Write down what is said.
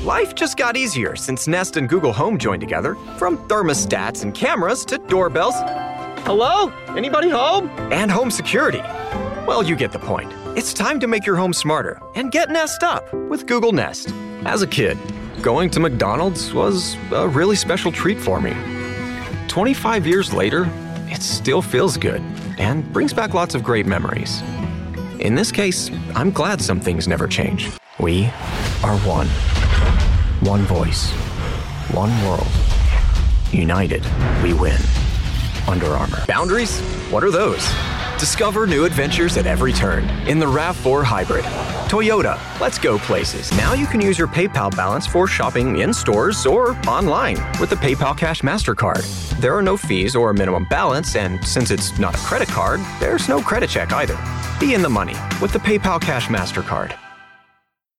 Life just got easier since Nest and Google Home joined together. From thermostats and cameras to doorbells. Hello? Anybody home? And home security. Well, you get the point. It's time to make your home smarter and get Nest up with Google Nest. As a kid, going to McDonald's was a really special treat for me. 25 years later, it still feels good and brings back lots of great memories. In this case, I'm glad some things never change. We are one. One voice. One world. United, we win. Under Armour. Boundaries? What are those? Discover new adventures at every turn in the RAV4 Hybrid. Toyota, let's go places. Now you can use your PayPal balance for shopping in stores or online with the PayPal Cash MasterCard. There are no fees or minimum balance, and since it's not a credit card, there's no credit check either. Be in the money with the PayPal Cash MasterCard.